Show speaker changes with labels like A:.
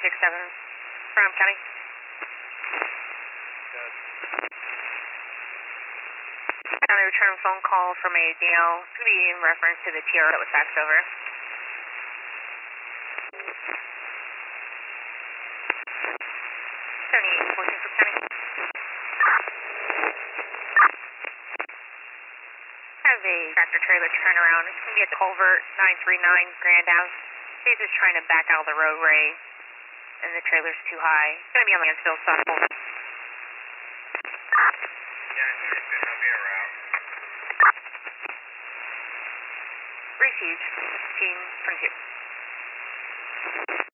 A: from County. County return phone call from a DL. It's going to be in reference to the TR that was faxed over. Have a tractor trailer turnaround. It's going to be at the culvert 939 Grand Ave. He's just trying to back out of the roadway, and the trailer's too high. It's going to be on the Mansfield side.
B: Yeah, I think it's going to be a route.
A: Received. Team 22.